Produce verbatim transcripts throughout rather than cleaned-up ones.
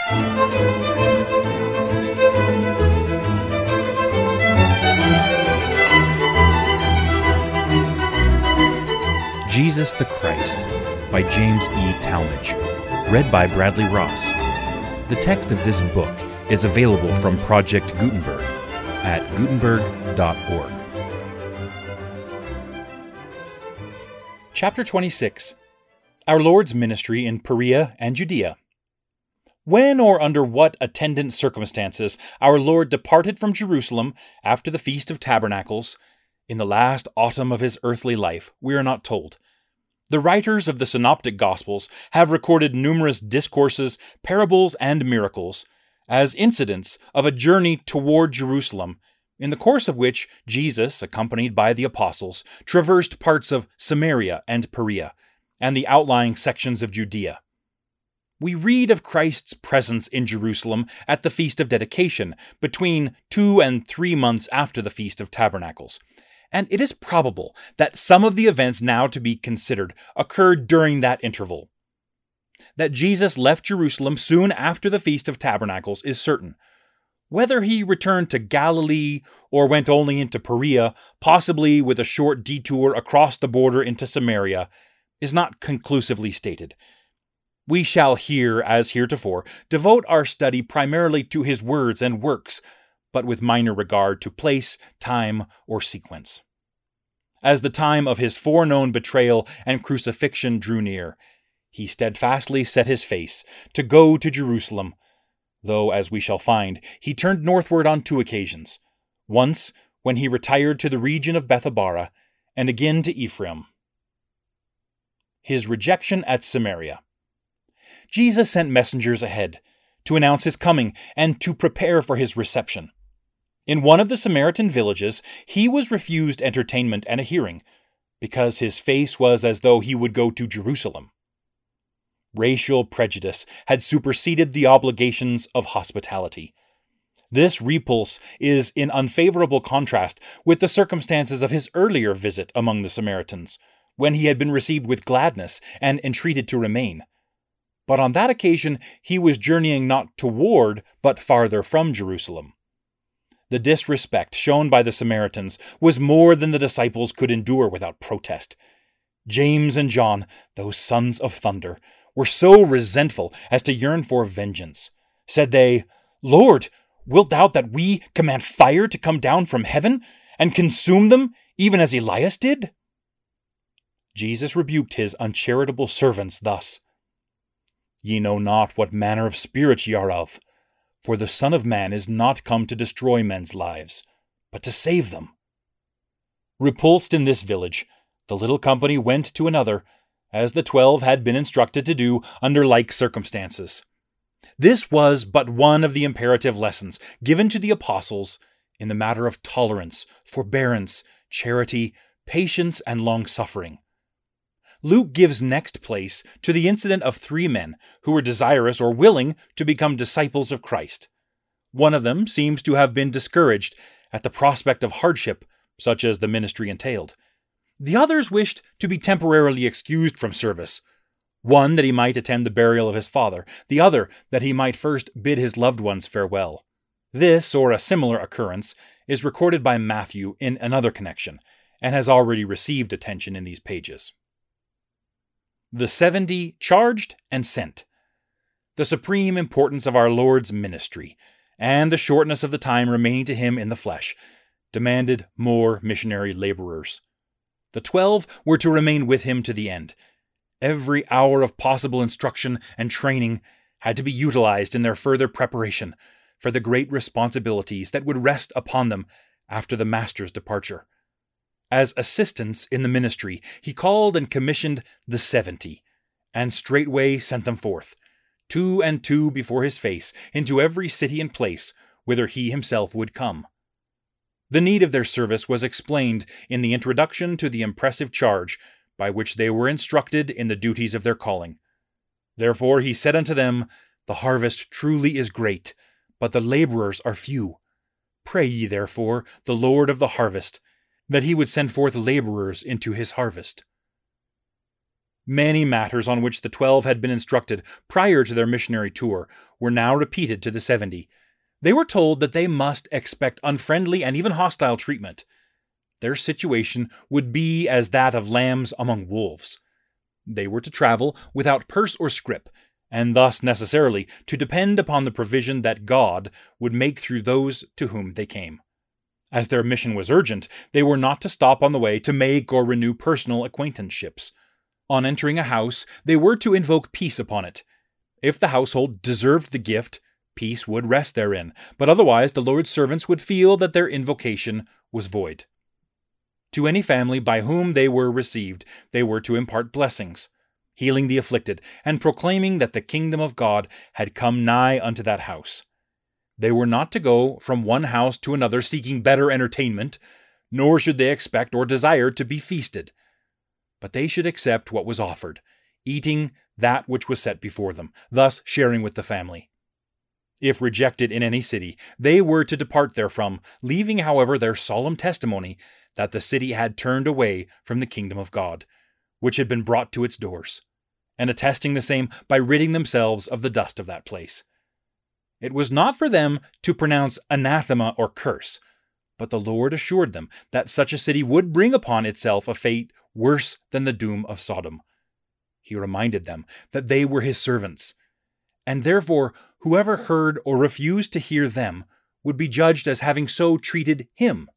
Jesus the Christ by James E. Talmage, read by Bradley Ross. The text of this book is available from Project Gutenberg at gutenberg dot org. Chapter twenty-six. Our Lord's Ministry in Perea and Judea. When or under what attendant circumstances our Lord departed from Jerusalem after the Feast of Tabernacles, in the last autumn of his earthly life, we are not told. The writers of the Synoptic Gospels have recorded numerous discourses, parables, and miracles as incidents of a journey toward Jerusalem, in the course of which Jesus, accompanied by the apostles, traversed parts of Samaria and Perea, and the outlying sections of Judea. We read of Christ's presence in Jerusalem at the Feast of Dedication, between two and three months after the Feast of Tabernacles, and it is probable that some of the events now to be considered occurred during that interval. That Jesus left Jerusalem soon after the Feast of Tabernacles is certain. Whether he returned to Galilee or went only into Perea, possibly with a short detour across the border into Samaria, is not conclusively stated. We shall here, as heretofore, devote our study primarily to his words and works, but with minor regard to place, time, or sequence. As the time of his foreknown betrayal and crucifixion drew near, he steadfastly set his face to go to Jerusalem, though, as we shall find, he turned northward on two occasions, once when he retired to the region of Bethabara, and again to Ephraim. His rejection at Samaria. Jesus sent messengers ahead to announce his coming and to prepare for his reception. In one of the Samaritan villages, he was refused entertainment and a hearing, because his face was as though he would go to Jerusalem. Racial prejudice had superseded the obligations of hospitality. This repulse is in unfavorable contrast with the circumstances of his earlier visit among the Samaritans, when he had been received with gladness and entreated to remain. But on that occasion he was journeying not toward, but farther from Jerusalem. The disrespect shown by the Samaritans was more than the disciples could endure without protest. James and John, those sons of thunder, were so resentful as to yearn for vengeance. Said they, "Lord, wilt thou that we command fire to come down from heaven and consume them, even as Elias did?" Jesus rebuked his uncharitable servants thus, "Ye know not what manner of spirit ye are of. For the Son of Man is not come to destroy men's lives, but to save them." Repulsed in this village, the little company went to another, as the twelve had been instructed to do under like circumstances. This was but one of the imperative lessons given to the apostles in the matter of tolerance, forbearance, charity, patience, and long-suffering. Luke gives next place to the incident of three men who were desirous or willing to become disciples of Christ. One of them seems to have been discouraged at the prospect of hardship, such as the ministry entailed. The others wished to be temporarily excused from service. One that he might attend the burial of his father, the other that he might first bid his loved ones farewell. This, or a similar occurrence, is recorded by Matthew in another connection, and has already received attention in these pages. The seventy charged and sent. The supreme importance of our Lord's ministry, and the shortness of the time remaining to him in the flesh, demanded more missionary laborers. The twelve were to remain with him to the end. Every hour of possible instruction and training had to be utilized in their further preparation for the great responsibilities that would rest upon them after the Master's departure. As assistants in the ministry, he called and commissioned the seventy, and straightway sent them forth, two and two before his face, into every city and place whither he himself would come. The need of their service was explained in the introduction to the impressive charge by which they were instructed in the duties of their calling. Therefore he said unto them, The harvest truly is great, but the laborers are few. Pray ye therefore the Lord of the harvest, that he would send forth laborers into his harvest. Many matters on which the twelve had been instructed prior to their missionary tour were now repeated to the seventy. They were told that they must expect unfriendly and even hostile treatment. Their situation would be as that of lambs among wolves. They were to travel without purse or scrip, and thus necessarily to depend upon the provision that God would make through those to whom they came. As their mission was urgent, they were not to stop on the way to make or renew personal acquaintanceships. On entering a house, they were to invoke peace upon it. If the household deserved the gift, peace would rest therein, but otherwise the Lord's servants would feel that their invocation was void. To any family by whom they were received, they were to impart blessings, healing the afflicted, and proclaiming that the kingdom of God had come nigh unto that house. They were not to go from one house to another seeking better entertainment, nor should they expect or desire to be feasted. But they should accept what was offered, eating that which was set before them, thus sharing with the family. If rejected in any city, they were to depart therefrom, leaving, however, their solemn testimony that the city had turned away from the kingdom of God, which had been brought to its doors, and attesting the same by ridding themselves of the dust of that place. It was not for them to pronounce anathema or curse, but the Lord assured them that such a city would bring upon itself a fate worse than the doom of Sodom. He reminded them that they were his servants, and therefore whoever heard or refused to hear them would be judged as having so treated him.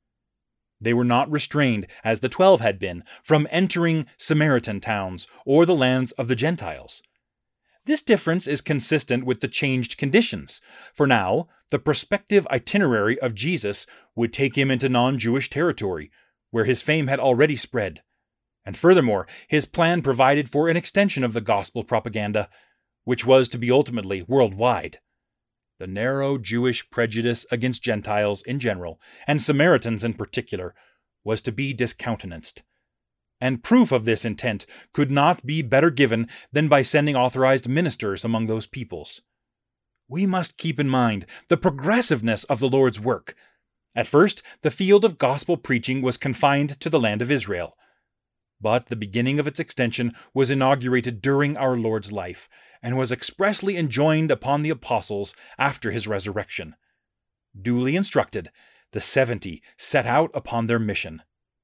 They were not restrained, as the twelve had been, from entering Samaritan towns or the lands of the Gentiles. This difference is consistent with the changed conditions, for now the prospective itinerary of Jesus would take him into non-Jewish territory, where his fame had already spread. And furthermore, his plan provided for an extension of the gospel propaganda, which was to be ultimately worldwide. The narrow Jewish prejudice against Gentiles in general, and Samaritans in particular, was to be discountenanced. And proof of this intent could not be better given than by sending authorized ministers among those peoples. We must keep in mind the progressiveness of the Lord's work. At first, the field of gospel preaching was confined to the land of Israel. But the beginning of its extension was inaugurated during our Lord's life, and was expressly enjoined upon the apostles after his resurrection. Duly instructed, the seventy set out upon their mission.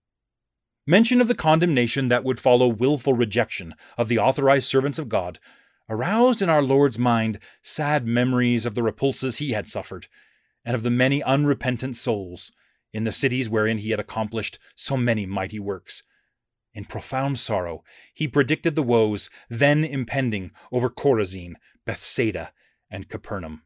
Mention of the condemnation that would follow willful rejection of the authorized servants of God aroused in our Lord's mind sad memories of the repulses he had suffered, and of the many unrepentant souls in the cities wherein he had accomplished so many mighty works. In profound sorrow, he predicted the woes then impending over Chorazin, Bethsaida, and Capernaum.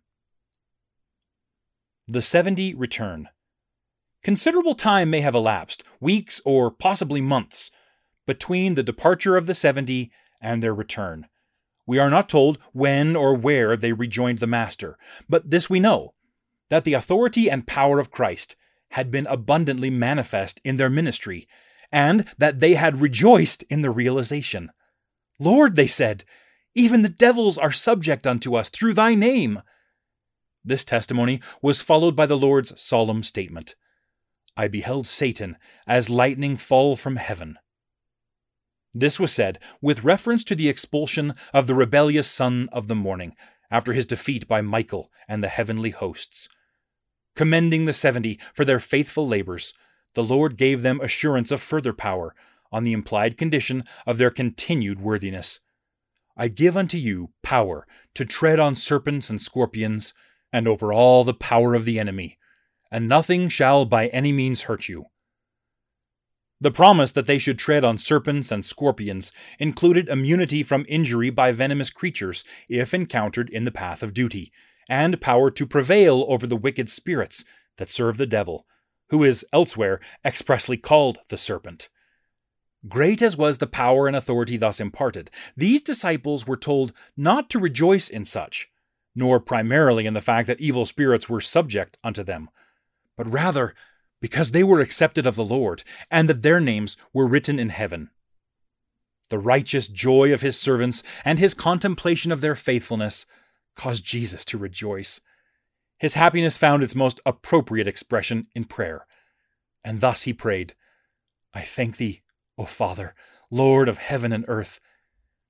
The seventy return. Considerable time may have elapsed, weeks or possibly months, between the departure of the seventy and their return. We are not told when or where they rejoined the Master, but this we know, that the authority and power of Christ had been abundantly manifest in their ministry, and that they had rejoiced in the realization. "Lord," they said, "even the devils are subject unto us through thy name." This testimony was followed by the Lord's solemn statement, "I beheld Satan as lightning fall from heaven." This was said with reference to the expulsion of the rebellious son of the morning, after his defeat by Michael and the heavenly hosts. Commending the seventy for their faithful labors, the Lord gave them assurance of further power, on the implied condition of their continued worthiness. "I give unto you power to tread on serpents and scorpions, and over all the power of the enemy, and nothing shall by any means hurt you." The promise that they should tread on serpents and scorpions included immunity from injury by venomous creatures if encountered in the path of duty, and power to prevail over the wicked spirits that serve the devil, who is elsewhere expressly called the serpent. Great as was the power and authority thus imparted, these disciples were told not to rejoice in such, nor primarily in the fact that evil spirits were subject unto them, but rather because they were accepted of the Lord, and that their names were written in heaven. The righteous joy of his servants and his contemplation of their faithfulness caused Jesus to rejoice. His happiness found its most appropriate expression in prayer, and thus he prayed, "I thank thee, O Father, Lord of heaven and earth,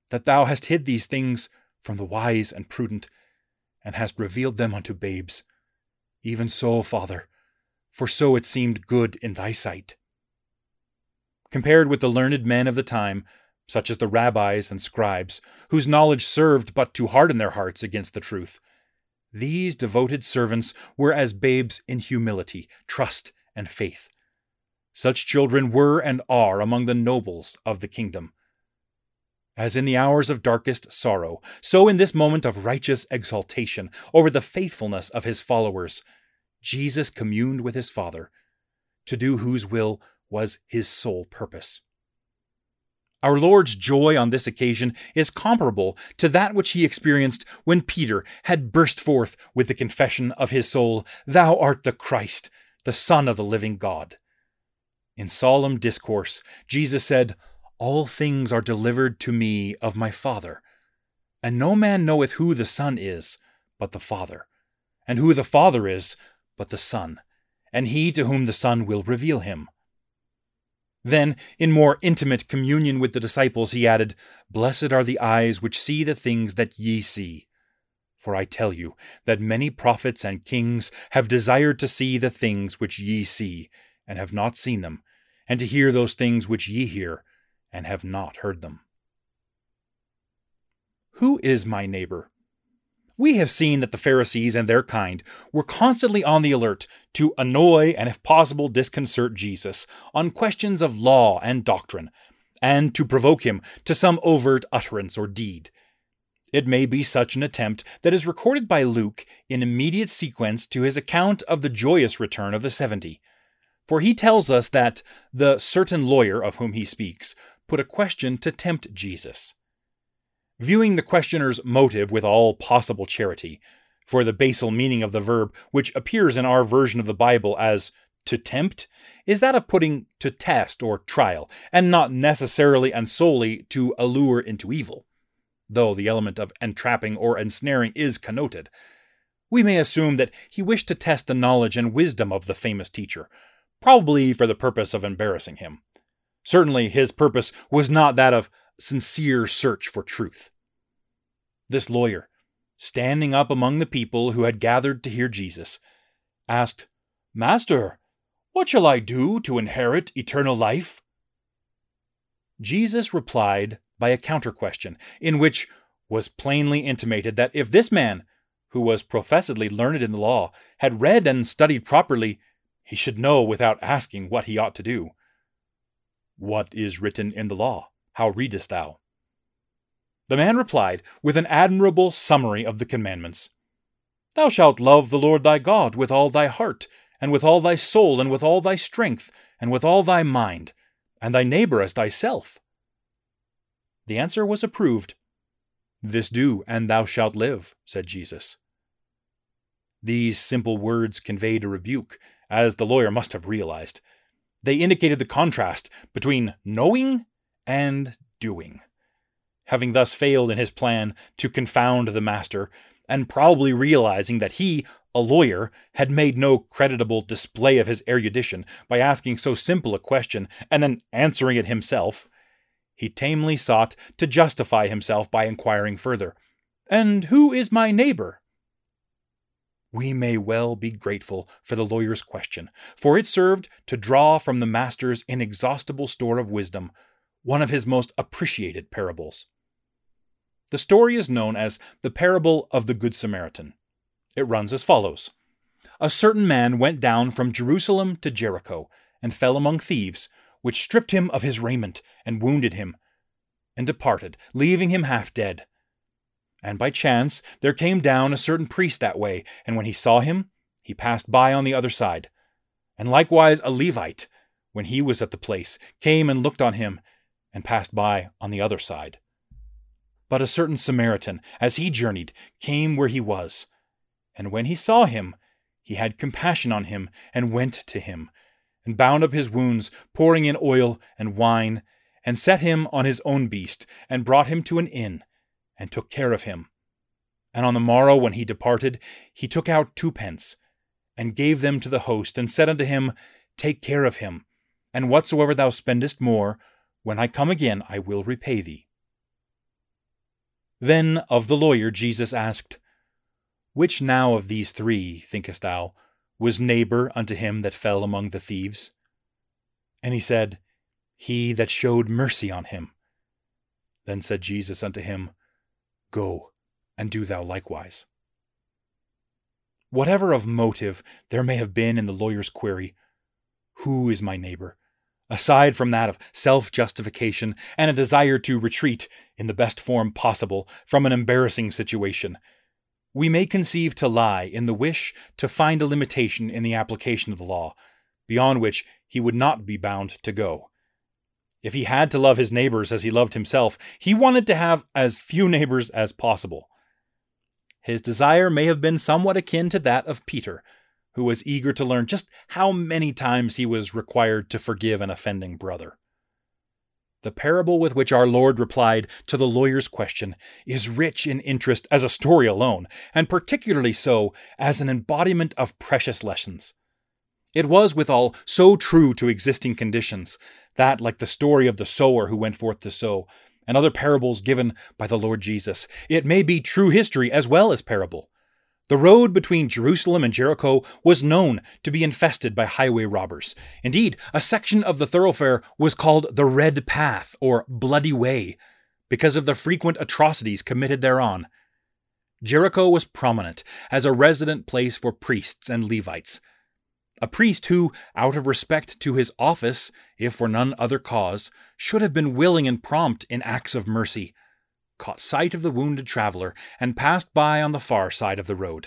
that thou hast hid these things from the wise and prudent, and hast revealed them unto babes. Even so, Father, for so it seemed good in thy sight. Compared with the learned men of the time, such as the rabbis and scribes, whose knowledge served but to harden their hearts against the truth, these devoted servants were as babes in humility, trust, and faith. Such children were and are among the nobles of the kingdom. As in the hours of darkest sorrow, so in this moment of righteous exaltation over the faithfulness of his followers, Jesus communed with his Father, to do whose will was his sole purpose. Our Lord's joy on this occasion is comparable to that which he experienced when Peter had burst forth with the confession of his soul, "Thou art the Christ, the Son of the living God." In solemn discourse, Jesus said, "All things are delivered to me of my Father, and no man knoweth who the Son is, but the Father, and who the Father is, but the Son, and he to whom the Son will reveal him." Then, in more intimate communion with the disciples, he added, "Blessed are the eyes which see the things that ye see. For I tell you that many prophets and kings have desired to see the things which ye see, and have not seen them, and to hear those things which ye hear, and have not heard them." Who is my neighbor? We have seen that the Pharisees and their kind were constantly on the alert to annoy and, if possible, disconcert Jesus on questions of law and doctrine, and to provoke him to some overt utterance or deed. It may be such an attempt that is recorded by Luke in immediate sequence to his account of the joyous return of the seventy. For he tells us that the certain lawyer of whom he speaks put a question to tempt Jesus. Viewing the questioner's motive with all possible charity, for the basal meaning of the verb, which appears in our version of the Bible as to tempt, is that of putting to test or trial, and not necessarily and solely to allure into evil, though the element of entrapping or ensnaring is connoted. We may assume that he wished to test the knowledge and wisdom of the famous teacher, probably for the purpose of embarrassing him. Certainly his purpose was not that of sincere search for truth. This lawyer, standing up among the people who had gathered to hear Jesus, asked, "Master, what shall I do to inherit eternal life?" Jesus replied by a counter-question, in which was plainly intimated that if this man, who was professedly learned in the law, had read and studied properly, he should know without asking what he ought to do. "What is written in the law? How readest thou?" The man replied with an admirable summary of the commandments. "Thou shalt love the Lord thy God with all thy heart, and with all thy soul, and with all thy strength, and with all thy mind, and thy neighbor as thyself." The answer was approved. "This do, and thou shalt live," said Jesus. These simple words conveyed a rebuke, as the lawyer must have realized. They indicated the contrast between knowing and doing. Having thus failed in his plan to confound the master, and probably realizing that he, a lawyer, had made no creditable display of his erudition by asking so simple a question and then answering it himself, he tamely sought to justify himself by inquiring further, "And who is my neighbor?" We may well be grateful for the lawyer's question, for it served to draw from the master's inexhaustible store of wisdom one of his most appreciated parables. The story is known as the parable of the Good Samaritan. It runs as follows. A certain man went down from Jerusalem to Jericho, and fell among thieves, which stripped him of his raiment, and wounded him, and departed, leaving him half dead. And by chance there came down a certain priest that way, and when he saw him, he passed by on the other side. And likewise a Levite, when he was at the place, came and looked on him, and passed by on the other side. But a certain Samaritan, as he journeyed, came where he was. And when he saw him, he had compassion on him, and went to him, and bound up his wounds, pouring in oil and wine, and set him on his own beast, and brought him to an inn, and took care of him. And on the morrow when he departed, he took out two pence, and gave them to the host, and said unto him, Take care of him, and whatsoever thou spendest more, when I come again I will repay thee. Then of the lawyer Jesus asked, Which now of these three, thinkest thou, was neighbor unto him that fell among the thieves? And he said, He that showed mercy on him. Then said Jesus unto him, Go, and do thou likewise. Whatever of motive there may have been in the lawyer's query, who is my neighbor, aside from that of self-justification and a desire to retreat, in the best form possible, from an embarrassing situation, we may conceive to lie in the wish to find a limitation in the application of the law, beyond which he would not be bound to go. If he had to love his neighbors as he loved himself, he wanted to have as few neighbors as possible. His desire may have been somewhat akin to that of Peter, who was eager to learn just how many times he was required to forgive an offending brother. The parable with which our Lord replied to the lawyer's question is rich in interest as a story alone, and particularly so as an embodiment of precious lessons. It was withal so true to existing conditions that, like the story of the sower who went forth to sow, and other parables given by the Lord Jesus, it may be true history as well as parable. The road between Jerusalem and Jericho was known to be infested by highway robbers. Indeed, a section of the thoroughfare was called the Red Path, or Bloody Way, because of the frequent atrocities committed thereon. Jericho was prominent as a resident place for priests and Levites. A priest who, out of respect to his office, if for none other cause, should have been willing and prompt in acts of mercy, caught sight of the wounded traveler and passed by on the far side of the road.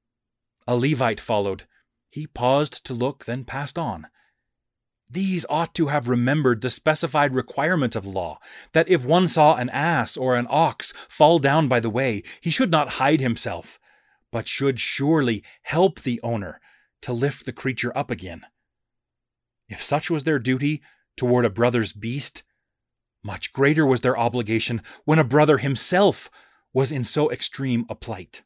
A Levite followed. He paused to look, then passed on. These ought to have remembered the specified requirement of the law, that if one saw an ass or an ox fall down by the way, he should not hide himself, but should surely help the owner to lift the creature up again. If such was their duty toward a brother's beast, much greater was their obligation when a brother himself was in so extreme a plight.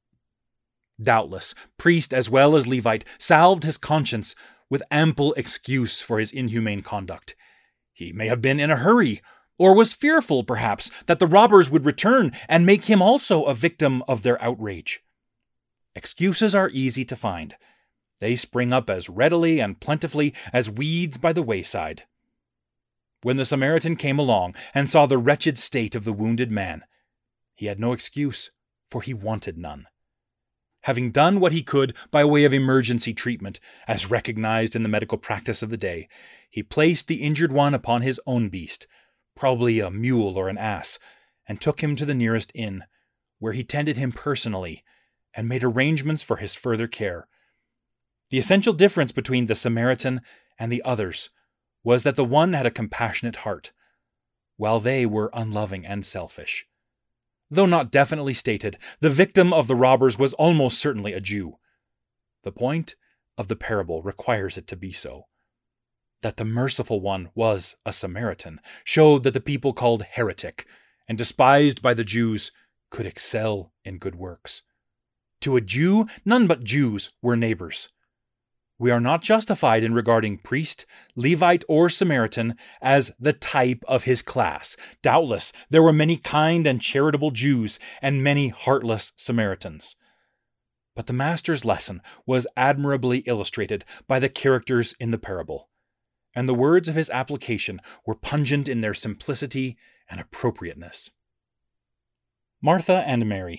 Doubtless, priest as well as Levite salved his conscience with ample excuse for his inhumane conduct. He may have been in a hurry, or was fearful, perhaps, that the robbers would return and make him also a victim of their outrage. Excuses are easy to find. They spring up as readily and plentifully as weeds by the wayside. When the Samaritan came along and saw the wretched state of the wounded man, he had no excuse, for he wanted none. Having done what he could by way of emergency treatment, as recognized in the medical practice of the day, he placed the injured one upon his own beast, probably a mule or an ass, and took him to the nearest inn, where he tended him personally and made arrangements for his further care. The essential difference between the Samaritan and the others was that the one had a compassionate heart, while they were unloving and selfish. Though not definitely stated, the victim of the robbers was almost certainly a Jew. The point of the parable requires it to be so. That the merciful one was a Samaritan showed that the people called heretic and despised by the Jews could excel in good works. To a Jew, none but Jews were neighbors. We are not justified in regarding priest, Levite, or Samaritan as the type of his class. Doubtless, there were many kind and charitable Jews and many heartless Samaritans. But the Master's lesson was admirably illustrated by the characters in the parable, and the words of his application were pungent in their simplicity and appropriateness. Martha and Mary.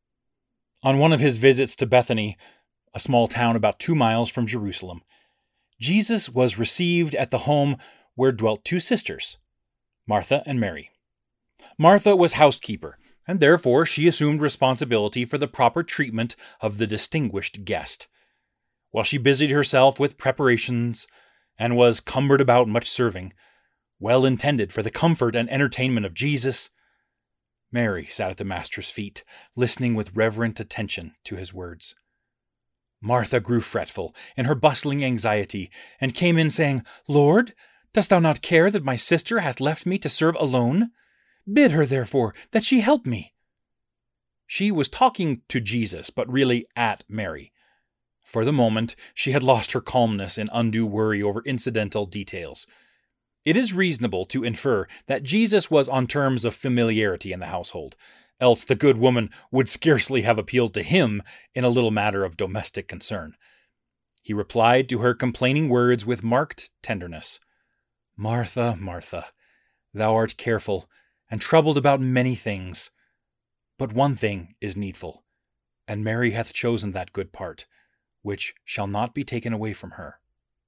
On one of his visits to Bethany, a small town about two miles from Jerusalem, Jesus was received at the home where dwelt two sisters, Martha and Mary. Martha was housekeeper, and therefore she assumed responsibility for the proper treatment of the distinguished guest. While she busied herself with preparations and was cumbered about much serving, well intended for the comfort and entertainment of Jesus, Mary sat at the Master's feet, listening with reverent attention to his words. Martha grew fretful in her bustling anxiety, and came in saying, Lord, dost thou not care that my sister hath left me to serve alone? Bid her, therefore, that she help me. She was talking to Jesus, but really at Mary. For the moment, she had lost her calmness in undue worry over incidental details. It is reasonable to infer that Jesus was on terms of familiarity in the household, else the good woman would scarcely have appealed to him in a little matter of domestic concern. He replied to her complaining words with marked tenderness. "Martha, Martha, thou art careful and troubled about many things, but one thing is needful, and Mary hath chosen that good part, which shall not be taken away from her."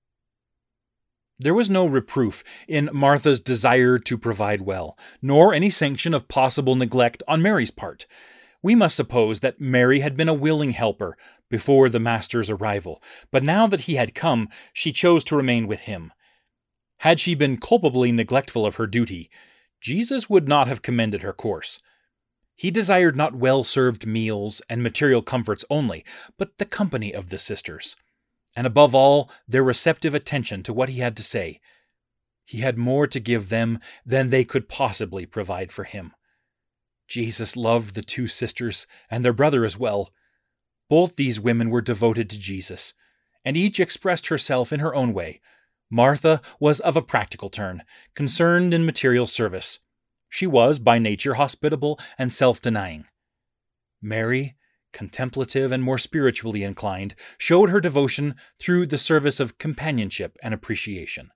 There was no reproof in Martha's desire to provide well, nor any sanction of possible neglect on Mary's part. We must suppose that Mary had been a willing helper before the Master's arrival, but now that he had come, she chose to remain with him. Had she been culpably neglectful of her duty, Jesus would not have commended her course. He desired not well-served meals and material comforts only, but the company of the sisters, and above all, their receptive attention to what he had to say. He had more to give them than they could possibly provide for him. Jesus loved the two sisters and their brother as well. Both these women were devoted to Jesus, and each expressed herself in her own way. Martha was of a practical turn, concerned in material service. She was, by nature, hospitable and self-denying. Mary, contemplative and more spiritually inclined, showed her devotion through the service of companionship and appreciation.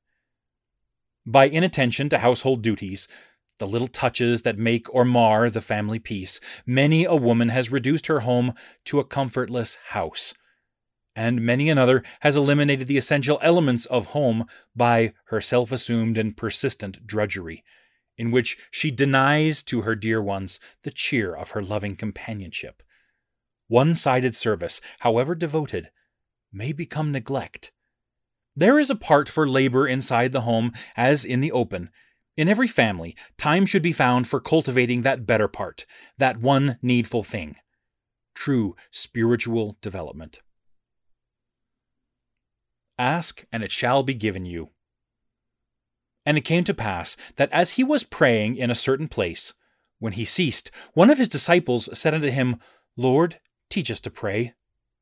By inattention to household duties, the little touches that make or mar the family peace, many a woman has reduced her home to a comfortless house, and many another has eliminated the essential elements of home by her self-assumed and persistent drudgery, in which she denies to her dear ones the cheer of her loving companionship. One-sided service, however devoted, may become neglect. There is a part for labor inside the home as in the open. In every family, time should be found for cultivating that better part, that one needful thing, true spiritual development. Ask, and it shall be given you. And it came to pass that as he was praying in a certain place, when he ceased, one of his disciples said unto him, Lord, teach us to pray.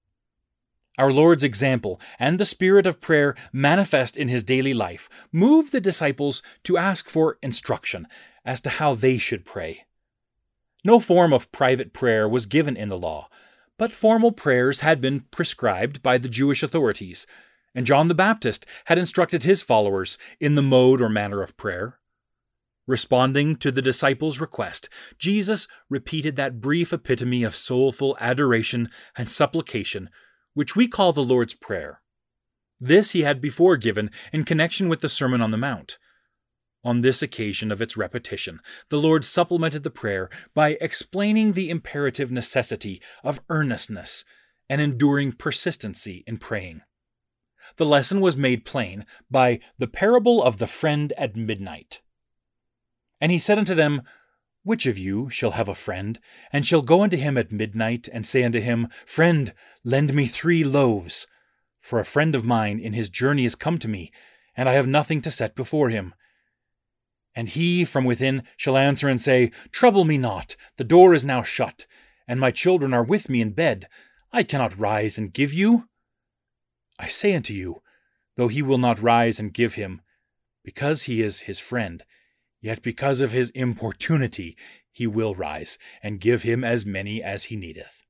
Our Lord's example and the spirit of prayer manifest in his daily life move the disciples to ask for instruction as to how they should pray. No form of private prayer was given in the law, but formal prayers had been prescribed by the Jewish authorities, and John the Baptist had instructed his followers in the mode or manner of prayer. Responding to the disciples' request, Jesus repeated that brief epitome of soulful adoration and supplication which we call the Lord's Prayer. This he had before given in connection with the Sermon on the Mount. On this occasion of its repetition, the Lord supplemented the prayer by explaining the imperative necessity of earnestness and enduring persistency in praying. The lesson was made plain by the parable of the friend at midnight. And he said unto them, Which of you shall have a friend, and shall go unto him at midnight, and say unto him, Friend, lend me three loaves, for a friend of mine in his journey is come to me, and I have nothing to set before him. And he from within shall answer and say, Trouble me not, the door is now shut, and my children are with me in bed. I cannot rise and give you. I say unto you, though he will not rise and give him, because he is his friend, yet because of his importunity he will rise, and give him as many as he needeth.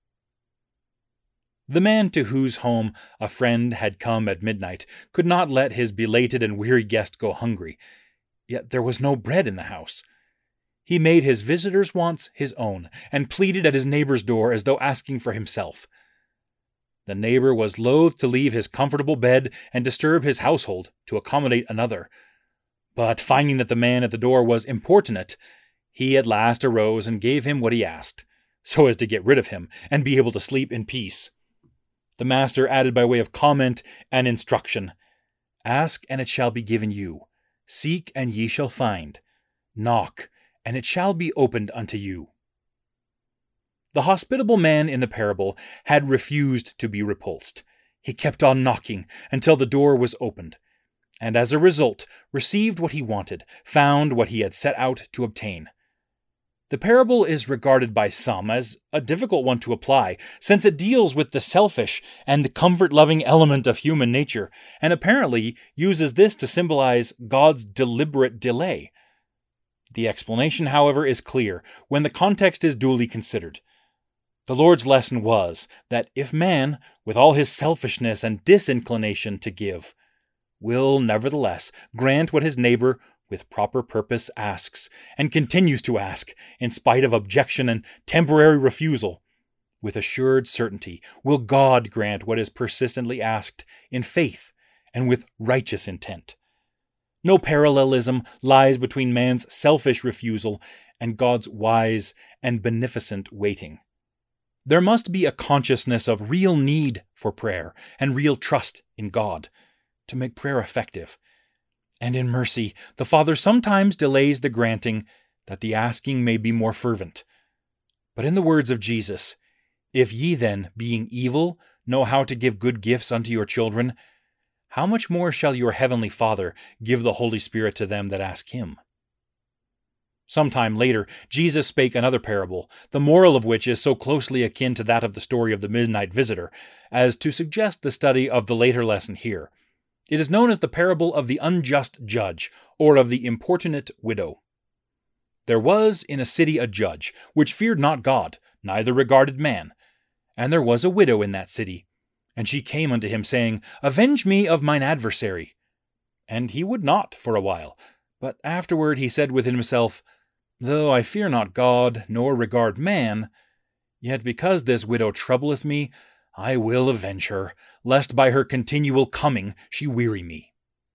The man to whose home a friend had come at midnight could not let his belated and weary guest go hungry, yet there was no bread in the house. He made his visitor's wants his own, and pleaded at his neighbor's door as though asking for himself. The neighbor was loath to leave his comfortable bed and disturb his household to accommodate another, but finding that the man at the door was importunate, he at last arose and gave him what he asked, so as to get rid of him and be able to sleep in peace. The master added by way of comment and instruction, Ask, and it shall be given you. Seek, and ye shall find. Knock, and it shall be opened unto you. The hospitable man in the parable had refused to be repulsed. He kept on knocking until the door was opened, and as a result received what he wanted, found what he had set out to obtain. The parable is regarded by some as a difficult one to apply, since it deals with the selfish and comfort-loving element of human nature, and apparently uses this to symbolize God's deliberate delay. The explanation, however, is clear when the context is duly considered. The Lord's lesson was that if man, with all his selfishness and disinclination to give, will nevertheless grant what his neighbor with proper purpose asks, and continues to ask, in spite of objection and temporary refusal, with assured certainty will God grant what is persistently asked in faith and with righteous intent. No parallelism lies between man's selfish refusal and God's wise and beneficent waiting. There must be a consciousness of real need for prayer and real trust in God to make prayer effective. And in mercy, the Father sometimes delays the granting that the asking may be more fervent. But in the words of Jesus, "If ye then, being evil, know how to give good gifts unto your children, how much more shall your heavenly Father give the Holy Spirit to them that ask him?" Sometime later, Jesus spake another parable, the moral of which is so closely akin to that of the story of the midnight visitor, as to suggest the study of the later lesson here. It is known as the parable of the unjust judge, or of the importunate widow. There was in a city a judge, which feared not God, neither regarded man. And there was a widow in that city. And she came unto him, saying, Avenge me of mine adversary. And he would not for a while. But afterward he said within himself, Though I fear not God, nor regard man, yet because this widow troubleth me, I will avenge her, lest by her continual coming she weary me.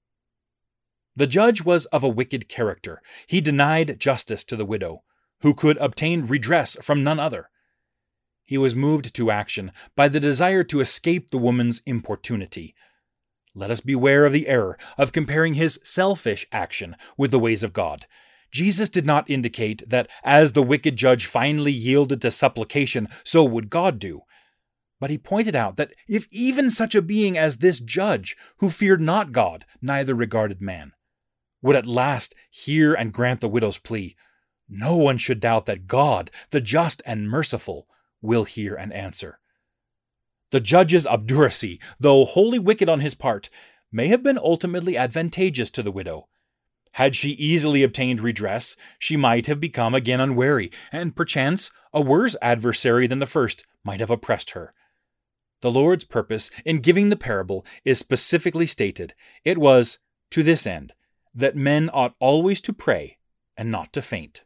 The judge was of a wicked character. He denied justice to the widow, who could obtain redress from none other. He was moved to action by the desire to escape the woman's importunity. Let us beware of the error of comparing his selfish action with the ways of God. Jesus did not indicate that as the wicked judge finally yielded to supplication, so would God do. But he pointed out that if even such a being as this judge, who feared not God, neither regarded man, would at last hear and grant the widow's plea, no one should doubt that God, the just and merciful, will hear and answer. The judge's obduracy, though wholly wicked on his part, may have been ultimately advantageous to the widow. Had she easily obtained redress, she might have become again unwary, and perchance a worse adversary than the first might have oppressed her. The Lord's purpose in giving the parable is specifically stated. It was, to this end, that men ought always to pray and not to faint.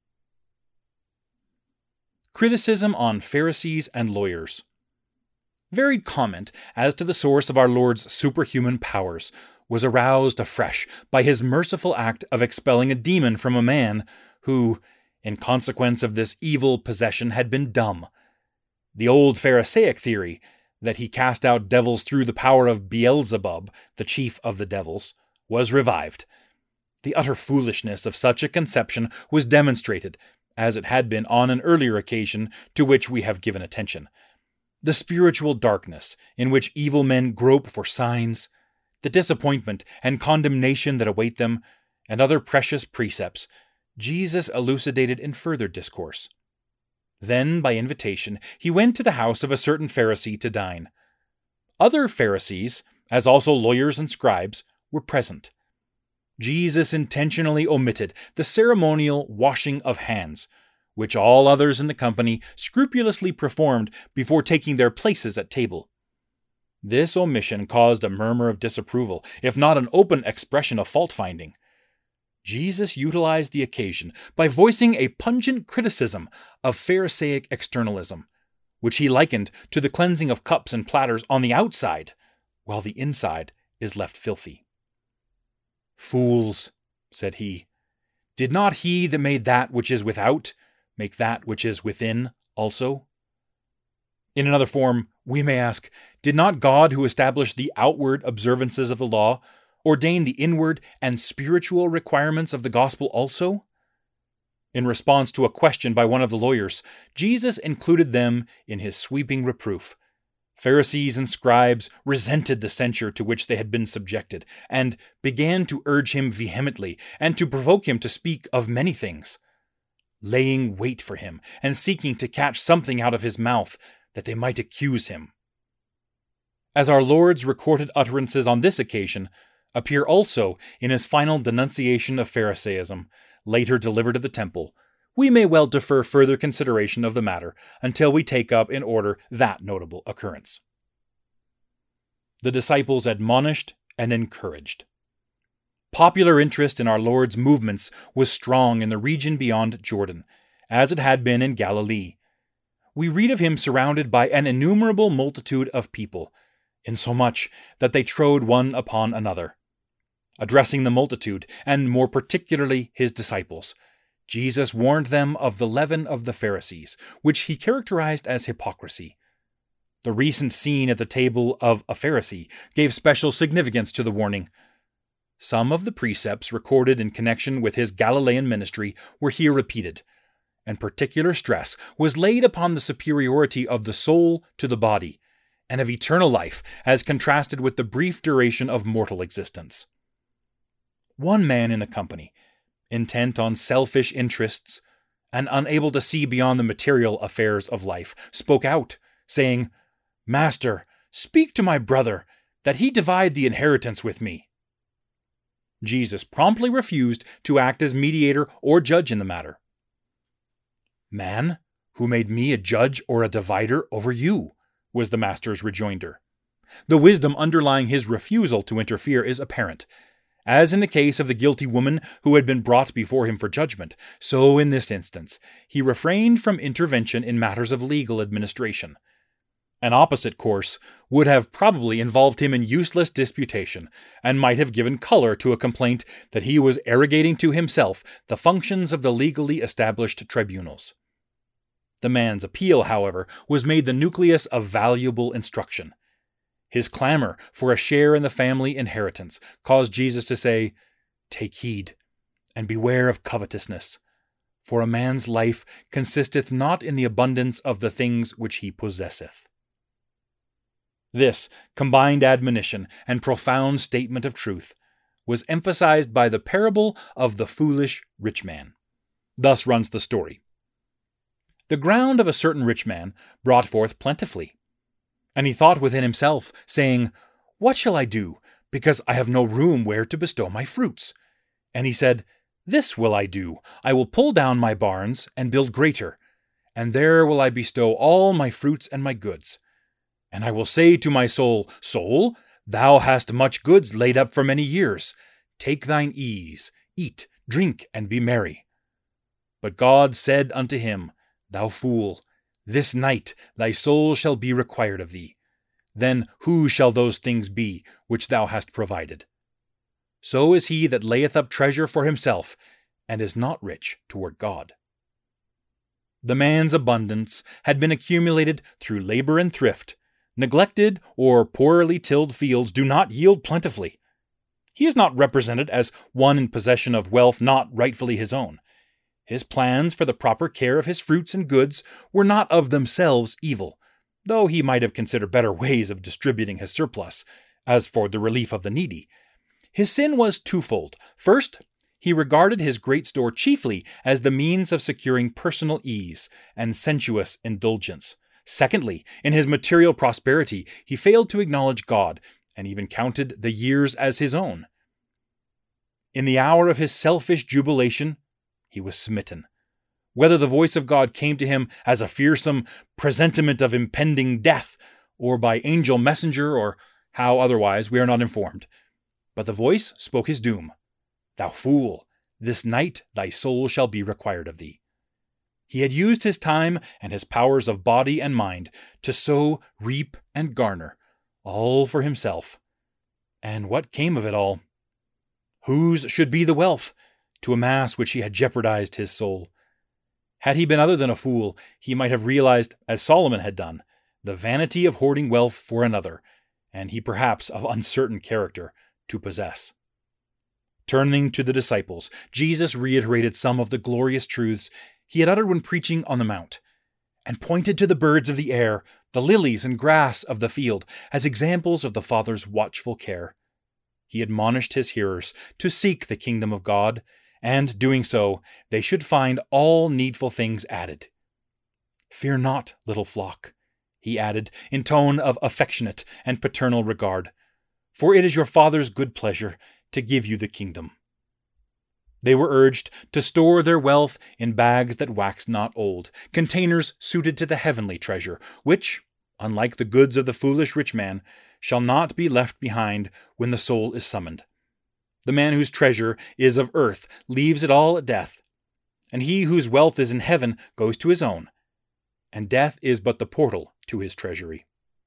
Criticism on Pharisees and lawyers. Varied comment as to the source of our Lord's superhuman powers was aroused afresh by his merciful act of expelling a demon from a man who, in consequence of this evil possession, had been dumb. The old Pharisaic theory, that he cast out devils through the power of Beelzebub, the chief of the devils, was revived. The utter foolishness of such a conception was demonstrated, as it had been on an earlier occasion to which we have given attention. The spiritual darkness in which evil men grope for signs, the disappointment and condemnation that await them, and other precious precepts, Jesus elucidated in further discourse. Then, by invitation, he went to the house of a certain Pharisee to dine. Other Pharisees, as also lawyers and scribes, were present. Jesus intentionally omitted the ceremonial washing of hands, which all others in the company scrupulously performed before taking their places at table. This omission caused a murmur of disapproval, if not an open expression of fault-finding. Jesus utilized the occasion by voicing a pungent criticism of Pharisaic externalism, which he likened to the cleansing of cups and platters on the outside, while the inside is left filthy. "Fools," said he, "did not he that made that which is without make that which is within also?" In another form, we may ask, did not God, who established the outward observances of the law, ordain the inward and spiritual requirements of the gospel also? In response to a question by one of the lawyers, Jesus included them in his sweeping reproof. Pharisees and scribes resented the censure to which they had been subjected, and began to urge him vehemently, and to provoke him to speak of many things, laying wait for him, and seeking to catch something out of his mouth, that they might accuse him. As our Lord's recorded utterances on this occasion, appear also in his final denunciation of Pharisaism, later delivered at the temple, we may well defer further consideration of the matter until we take up in order that notable occurrence. The disciples admonished and encouraged. Popular interest in our Lord's movements was strong in the region beyond Jordan, as it had been in Galilee. We read of him surrounded by an innumerable multitude of people, insomuch that they trode one upon another. Addressing the multitude, and more particularly his disciples, Jesus warned them of the leaven of the Pharisees, which he characterized as hypocrisy. The recent scene at the table of a Pharisee gave special significance to the warning. Some of the precepts recorded in connection with his Galilean ministry were here repeated, and particular stress was laid upon the superiority of the soul to the body, and of eternal life as contrasted with the brief duration of mortal existence. One man in the company, intent on selfish interests and unable to see beyond the material affairs of life, spoke out, saying, "Master, speak to my brother, that he divide the inheritance with me." Jesus promptly refused to act as mediator or judge in the matter. "Man, who made me a judge or a divider over you?" was the master's rejoinder. The wisdom underlying his refusal to interfere is apparent. As in the case of the guilty woman who had been brought before him for judgment, so in this instance, he refrained from intervention in matters of legal administration. An opposite course would have probably involved him in useless disputation, and might have given color to a complaint that he was arrogating to himself the functions of the legally established tribunals. The man's appeal, however, was made the nucleus of valuable instruction. His clamor for a share in the family inheritance caused Jesus to say, "Take heed, and beware of covetousness, for a man's life consisteth not in the abundance of the things which he possesseth." This combined admonition and profound statement of truth was emphasized by the parable of the foolish rich man. Thus runs the story. The ground of a certain rich man brought forth plentifully. And he thought within himself, saying, "What shall I do, because I have no room where to bestow my fruits?" And he said, "This will I do, I will pull down my barns and build greater, and there will I bestow all my fruits and my goods. And I will say to my soul, Soul, thou hast much goods laid up for many years. Take thine ease, eat, drink, and be merry. But God said unto him, Thou fool, this night thy soul shall be required of thee. Then who shall those things be which thou hast provided? So is he that layeth up treasure for himself, and is not rich toward God." The man's abundance had been accumulated through labor and thrift. Neglected or poorly tilled fields do not yield plentifully. He is not represented as one in possession of wealth not rightfully his own. His plans for the proper care of his fruits and goods were not of themselves evil, though he might have considered better ways of distributing his surplus, as for the relief of the needy. His sin was twofold. First, he regarded his great store chiefly as the means of securing personal ease and sensuous indulgence. Secondly, in his material prosperity, he failed to acknowledge God, and even counted the years as his own. In the hour of his selfish jubilation, he was smitten. Whether the voice of God came to him as a fearsome presentiment of impending death, or by angel messenger, or how otherwise, we are not informed. But the voice spoke his doom. "Thou fool, this night thy soul shall be required of thee." He had used his time and his powers of body and mind to sow, reap, and garner, all for himself. And what came of it all? Whose should be the wealth, to amass which he had jeopardized his soul? Had he been other than a fool, he might have realized, as Solomon had done, the vanity of hoarding wealth for another, and he perhaps of uncertain character, to possess. Turning to the disciples, Jesus reiterated some of the glorious truths he had uttered when preaching on the Mount, and pointed to the birds of the air, the lilies and grass of the field, as examples of the Father's watchful care. He admonished his hearers to seek the kingdom of God, and, doing so, they should find all needful things added. "Fear not, little flock," he added, in tone of affectionate and paternal regard, for it is your Father's good pleasure to give you the kingdom." They were urged to store their wealth in bags that wax not old, containers suited to the heavenly treasure, which, unlike the goods of the foolish rich man, shall not be left behind when the soul is summoned. The man whose treasure is of earth leaves it all at death, and he whose wealth is in heaven goes to his own, and death is but the portal to his treasury.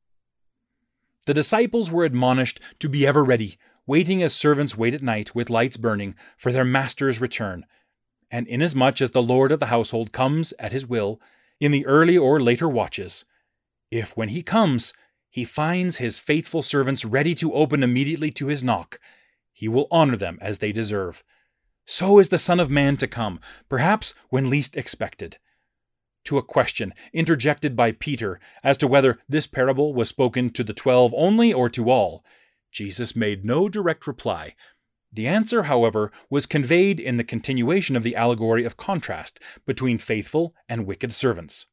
The disciples were admonished to be ever ready, waiting as servants wait at night with lights burning for their master's return. And inasmuch as the Lord of the household comes at his will, in the early or later watches, if when he comes he finds his faithful servants ready to open immediately to his knock, he will honor them as they deserve. So is the Son of Man to come, perhaps when least expected. To a question interjected by Peter as to whether this parable was spoken to the twelve only or to all, Jesus made no direct reply. The answer, however, was conveyed in the continuation of the allegory of contrast between faithful and wicked servants.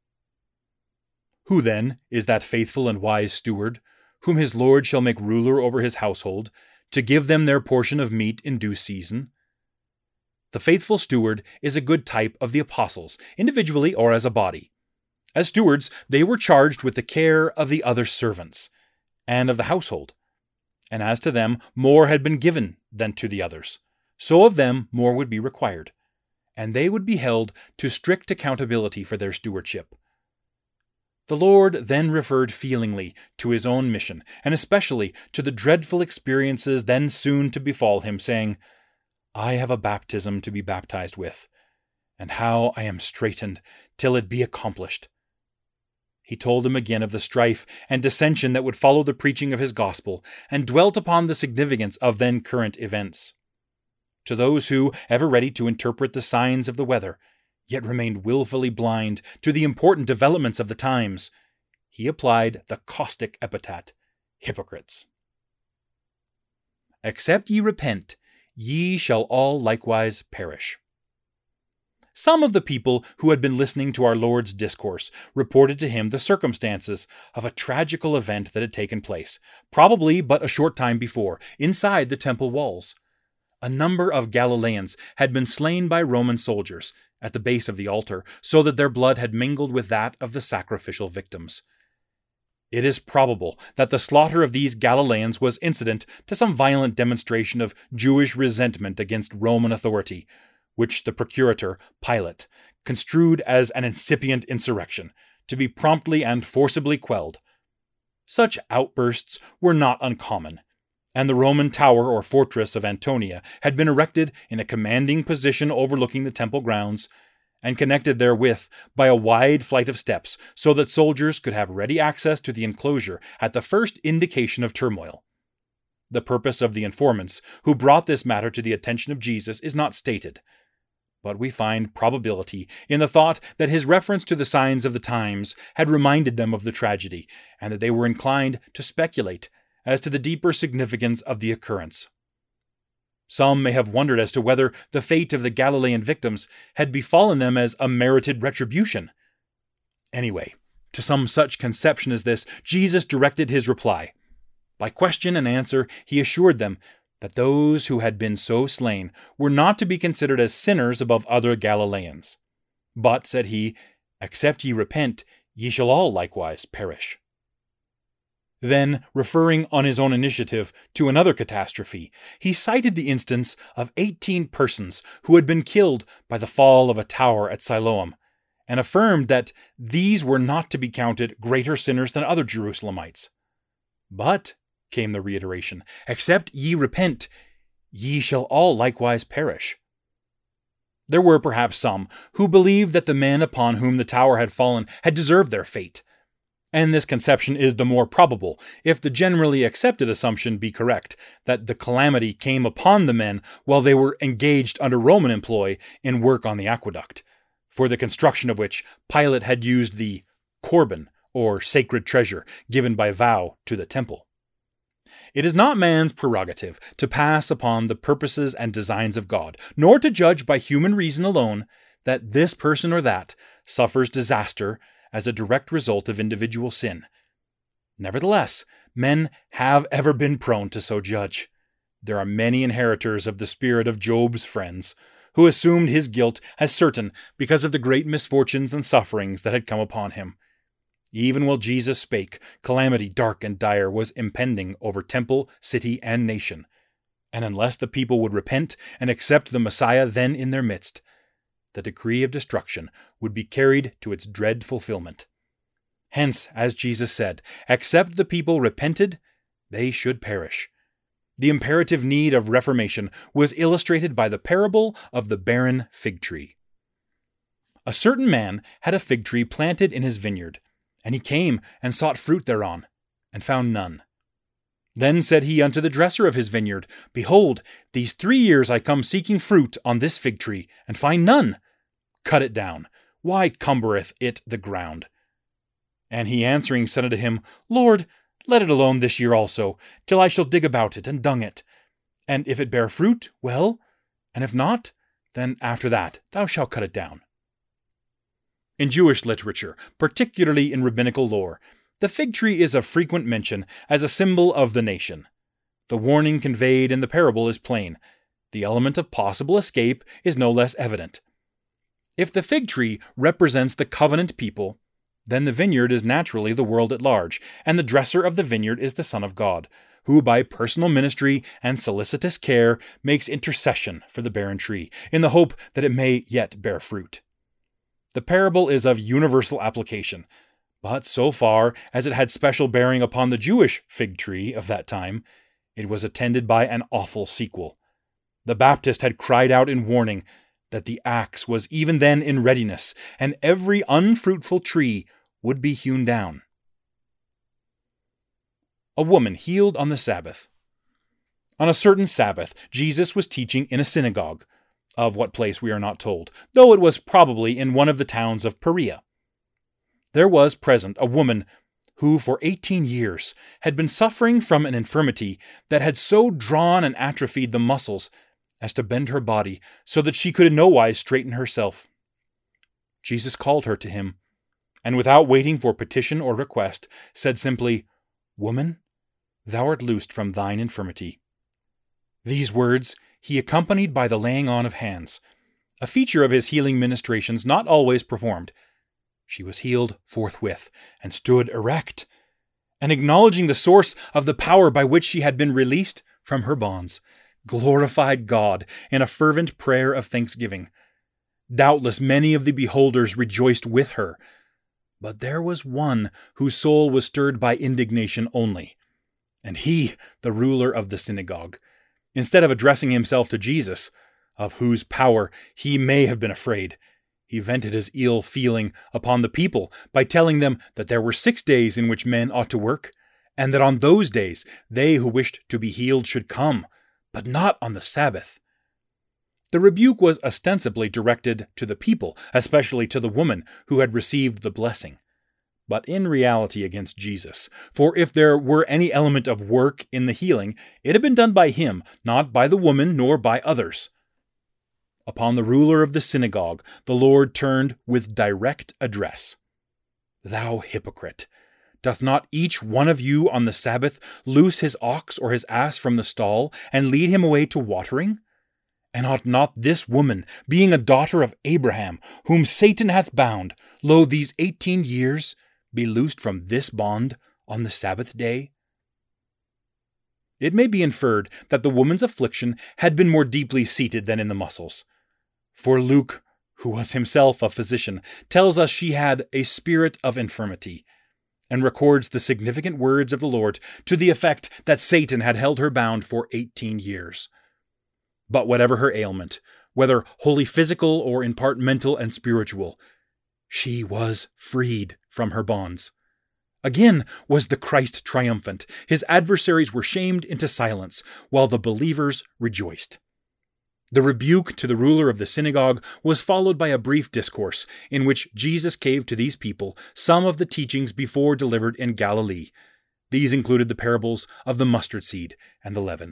"Who then is that faithful and wise steward, whom his Lord shall make ruler over his household, to give them their portion of meat in due season?" The faithful steward is a good type of the apostles, individually or as a body. As stewards, they were charged with the care of the other servants, and of the household. And as to them, more had been given than to the others. So of them more would be required, and they would be held to strict accountability for their stewardship. The Lord then referred feelingly to his own mission, and especially to the dreadful experiences then soon to befall him, saying, "I have a baptism to be baptized with, and how I am straitened till it be accomplished." He told him again of the strife and dissension that would follow the preaching of his gospel, and dwelt upon the significance of then current events. To those who, ever ready to interpret the signs of the weather, yet remained willfully blind to the important developments of the times, he applied the caustic epithet, hypocrites. "Except ye repent, ye shall all likewise perish." Some of the people who had been listening to our Lord's discourse reported to him the circumstances of a tragical event that had taken place, probably but a short time before, inside the temple walls. A number of Galileans had been slain by Roman soldiers at the base of the altar, so that their blood had mingled with that of the sacrificial victims. It is probable that the slaughter of these Galileans was incident to some violent demonstration of Jewish resentment against Roman authority, which the procurator, Pilate, construed as an incipient insurrection, to be promptly and forcibly quelled. Such outbursts were not uncommon, and the Roman tower or fortress of Antonia had been erected in a commanding position overlooking the temple grounds, and connected therewith by a wide flight of steps, so that soldiers could have ready access to the enclosure at the first indication of turmoil. The purpose of the informants who brought this matter to the attention of Jesus is not stated, but we find probability in the thought that his reference to the signs of the times had reminded them of the tragedy, and that they were inclined to speculate as to the deeper significance of the occurrence. Some may have wondered as to whether the fate of the Galilean victims had befallen them as a merited retribution. Anyway, to some such conception as this, Jesus directed his reply. By question and answer, he assured them that those who had been so slain were not to be considered as sinners above other Galileans. But, said he, "Except ye repent, ye shall all likewise perish." Then, referring on his own initiative to another catastrophe, he cited the instance of eighteen persons who had been killed by the fall of a tower at Siloam, and affirmed that these were not to be counted greater sinners than other Jerusalemites. "But," came the reiteration, "except ye repent, ye shall all likewise perish." There were perhaps some who believed that the men upon whom the tower had fallen had deserved their fate, and this conception is the more probable if the generally accepted assumption be correct, that the calamity came upon the men while they were engaged under Roman employ in work on the aqueduct, for the construction of which Pilate had used the Corban, or sacred treasure, given by vow to the temple. It is not man's prerogative to pass upon the purposes and designs of God, nor to judge by human reason alone that this person or that suffers disaster as a direct result of individual sin. Nevertheless, Men have ever been prone to so judge. There are many inheritors of the spirit of Job's friends, who assumed his guilt as certain because of the great misfortunes and sufferings that had come upon him. Even while Jesus spake, calamity dark and dire was impending over temple, city, and nation. And unless the people would repent and accept the Messiah then in their midst, the decree of destruction would be carried to its dread fulfillment. Hence, as Jesus said, except the people repented, they should perish. The imperative need of reformation was illustrated by the parable of the barren fig tree. A certain man had a fig tree planted in his vineyard, and he came and sought fruit thereon, and found none. Then said he unto the dresser of his vineyard, Behold, these three years I come seeking fruit on this fig tree, and find none. Cut it down. Why cumbereth it the ground? And he answering said unto him, Lord, let it alone this year also, till I shall dig about it and dung it. And if it bear fruit, well, and if not, then after that thou shalt cut it down. In Jewish literature, particularly in rabbinical lore, the fig tree is of frequent mention as a symbol of the nation. The warning conveyed in the parable is plain. The element of possible escape is no less evident. If the fig tree represents the covenant people, then the vineyard is naturally the world at large, and the dresser of the vineyard is the Son of God, who by personal ministry and solicitous care makes intercession for the barren tree, in the hope that it may yet bear fruit. The parable is of universal application, but so far as it had special bearing upon the Jewish fig tree of that time, it was attended by an awful sequel. The Baptist had cried out in warning that the axe was even then in readiness, and every unfruitful tree would be hewn down. A woman healed on the Sabbath. On a certain Sabbath, Jesus was teaching in a synagogue, of what place we are not told, though it was probably in one of the towns of Perea. There was present a woman who for eighteen years had been suffering from an infirmity that had so drawn and atrophied the muscles as to bend her body so that she could in no wise straighten herself. Jesus called her to him, and without waiting for petition or request, said simply, Woman, thou art loosed from thine infirmity. These words he accompanied by the laying on of hands, a feature of his healing ministrations not always performed. She was healed forthwith, and stood erect, and acknowledging the source of the power by which she had been released from her bonds, glorified God in a fervent prayer of thanksgiving. Doubtless many of the beholders rejoiced with her, but there was one whose soul was stirred by indignation only, and he, the ruler of the synagogue, instead of addressing himself to Jesus, of whose power he may have been afraid, he vented his ill feeling upon the people by telling them that there were six days in which men ought to work, and that on those days they who wished to be healed should come, but not on the Sabbath. The rebuke was ostensibly directed to the people, especially to the woman who had received the blessing, but in reality against Jesus. For if there were any element of work in the healing, it had been done by him, not by the woman nor by others. Upon the ruler of the synagogue, the Lord turned with direct address. Thou hypocrite! Doth not each one of you on the Sabbath loose his ox or his ass from the stall, and lead him away to watering? And ought not this woman, being a daughter of Abraham, whom Satan hath bound, lo, these eighteen years, be loosed from this bond on the Sabbath day? It may be inferred that the woman's affliction had been more deeply seated than in the muscles. For Luke, who was himself a physician, tells us she had a spirit of infirmity, and records the significant words of the Lord to the effect that Satan had held her bound for eighteen years. But whatever her ailment, whether wholly physical or in part mental and spiritual, she was freed from her bonds. Again was the Christ triumphant. His adversaries were shamed into silence, while the believers rejoiced. The rebuke to the ruler of the synagogue was followed by a brief discourse in which Jesus gave to these people some of the teachings before delivered in Galilee. These included the parables of the mustard seed and the leaven.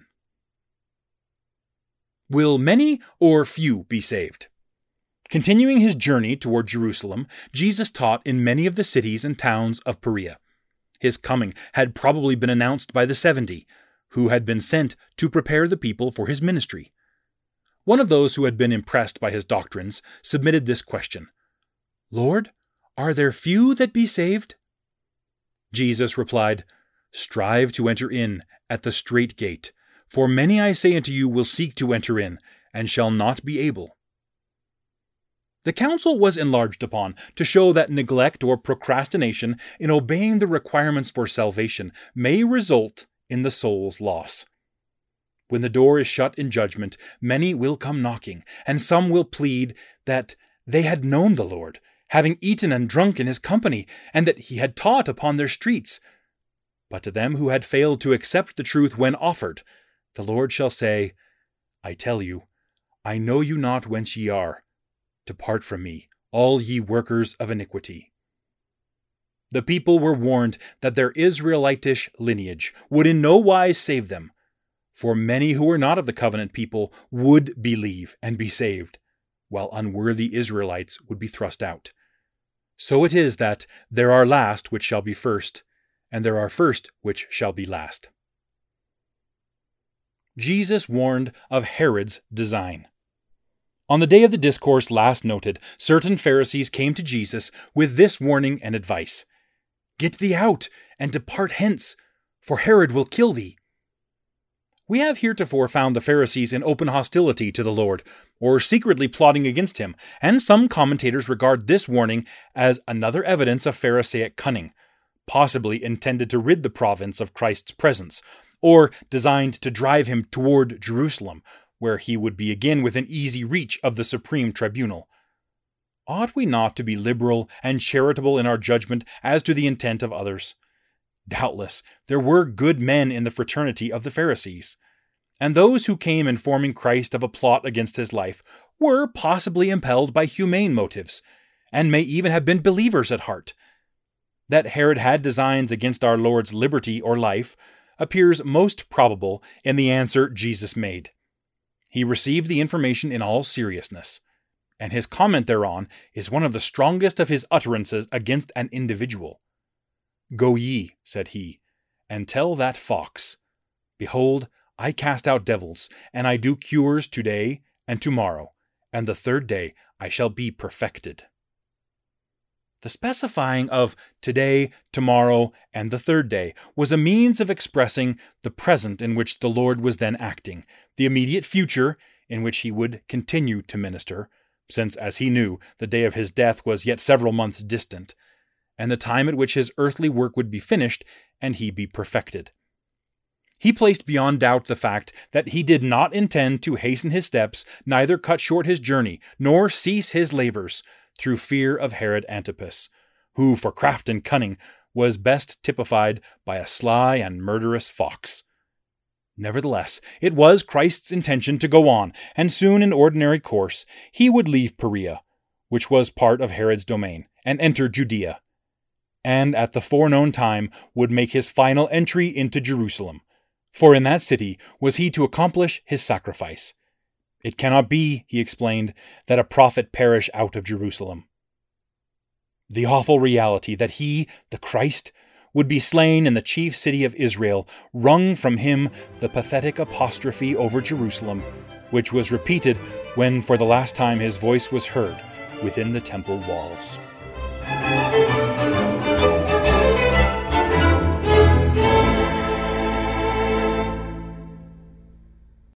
Will many or few be saved? Continuing his journey toward Jerusalem, Jesus taught in many of the cities and towns of Perea. His coming had probably been announced by the seventy, who had been sent to prepare the people for his ministry. One of those who had been impressed by his doctrines submitted this question, "Lord, are there few that be saved?" Jesus replied, "Strive to enter in at the strait gate, for many, I say unto you, will seek to enter in, and shall not be able." The council was enlarged upon to show that neglect or procrastination in obeying the requirements for salvation may result in the soul's loss. When the door is shut in judgment, many will come knocking, and some will plead that they had known the Lord, having eaten and drunk in his company, and that he had taught upon their streets. But to them who had failed to accept the truth when offered, the Lord shall say, I tell you, I know you not whence ye are. Depart from me, all ye workers of iniquity. The people were warned that their Israelitish lineage would in no wise save them, for many who were not of the covenant people would believe and be saved, while unworthy Israelites would be thrust out. So it is that there are last which shall be first, and there are first which shall be last. Jesus warned of Herod's design. On the day of the discourse last noted, certain Pharisees came to Jesus with this warning and advice, "Get thee out, and depart hence, for Herod will kill thee." We have heretofore found the Pharisees in open hostility to the Lord, or secretly plotting against him, and some commentators regard this warning as another evidence of Pharisaic cunning, possibly intended to rid the province of Christ's presence, or designed to drive him toward Jerusalem, where he would be again within easy reach of the supreme tribunal. Ought we not to be liberal and charitable in our judgment as to the intent of others? Doubtless, there were good men in the fraternity of the Pharisees, and those who came informing Christ of a plot against his life were possibly impelled by humane motives, and may even have been believers at heart. That Herod had designs against our Lord's liberty or life appears most probable in the answer Jesus made. He received the information in all seriousness, and his comment thereon is one of the strongest of his utterances against an individual. "Go ye," said he, "and tell that fox, Behold, I cast out devils, and I do cures today and tomorrow, and the third day I shall be perfected." The specifying of today, tomorrow, and the third day was a means of expressing the present in which the Lord was then acting, the immediate future in which he would continue to minister, since, as he knew, the day of his death was yet several months distant, and the time at which his earthly work would be finished and he be perfected. He placed beyond doubt the fact that he did not intend to hasten his steps, neither cut short his journey, nor cease his labors, through fear of Herod Antipas, who, for craft and cunning, was best typified by a sly and murderous fox. Nevertheless, it was Christ's intention to go on, and soon in ordinary course he would leave Perea, which was part of Herod's domain, and enter Judea, and at the foreknown time would make his final entry into Jerusalem, for in that city was he to accomplish his sacrifice. It cannot be, he explained, that a prophet perish out of Jerusalem. The awful reality that he, the Christ, would be slain in the chief city of Israel wrung from him the pathetic apostrophe over Jerusalem, which was repeated when for the last time his voice was heard within the temple walls.